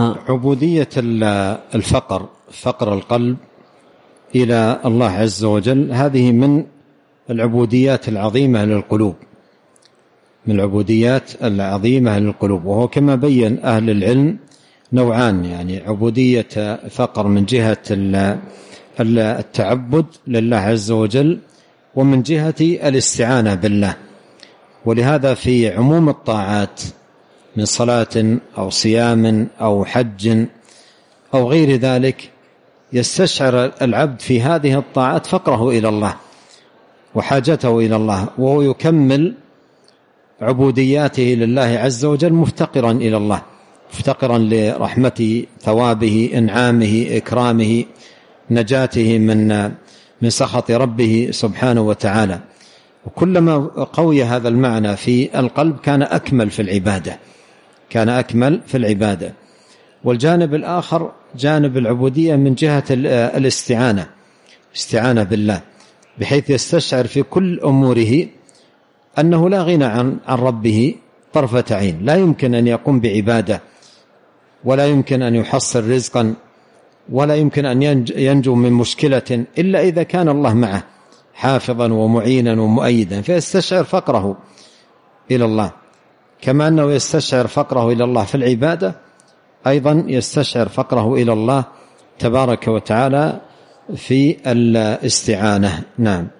عبودية فقر القلب إلى الله عز وجل هذه من العبوديات العظيمة للقلوب، من العبوديات العظيمة للقلوب. وهو كما بين أهل العلم نوعان، يعني عبودية فقر من جهة التعبد لله عز وجل، ومن جهة الاستعانة بالله. ولهذا في عموم الطاعات من صلاة أو صيام أو حج أو غير ذلك يستشعر العبد في هذه الطاعات فقره إلى الله وحاجته إلى الله، وهو يكمل عبودياته لله عز وجل مفتقرا إلى الله، مفتقرا لرحمته، ثوابه، إنعامه، إكرامه، نجاته من سخط ربه سبحانه وتعالى. وكلما قوي هذا المعنى في القلب كان أكمل في العبادة. والجانب الآخر جانب العبودية من جهة الاستعانة بالله، بحيث يستشعر في كل أموره أنه لا غنى عن ربه طرفة عين، لا يمكن أن يقوم بعبادة، ولا يمكن أن يحصل رزقا، ولا يمكن أن ينجو من مشكلة إلا إذا كان الله معه حافظا ومعينا ومؤيدا، فيستشعر فقره إلى الله. كما أنه يستشعر فقره إلى الله في العبادة، أيضا يستشعر فقره إلى الله تبارك وتعالى في الاستعانة. نعم.